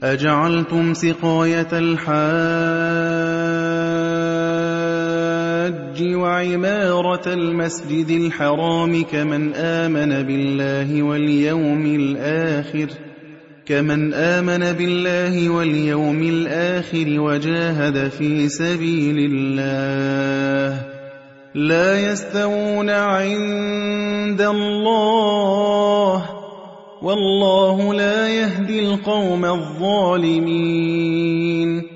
أَجَعَلْتُمْ سِقَايَةَ الْحَاجِّ وَعِمَارَةَ الْمَسْجِدِ الْحَرَامِ كَمَنْ آمَنَ بِاللَّهِ وَالْيَوْمِ الْآخِرِ وَجَاهَدَ فِي سَبِيلِ اللَّهِ ۚ لَا يَسْتَوُونَ عِندَ اللَّهِ ۗ وَاللَّهُ لَا يَهْدِي الْقَوْمَ الظَّالِمِينَ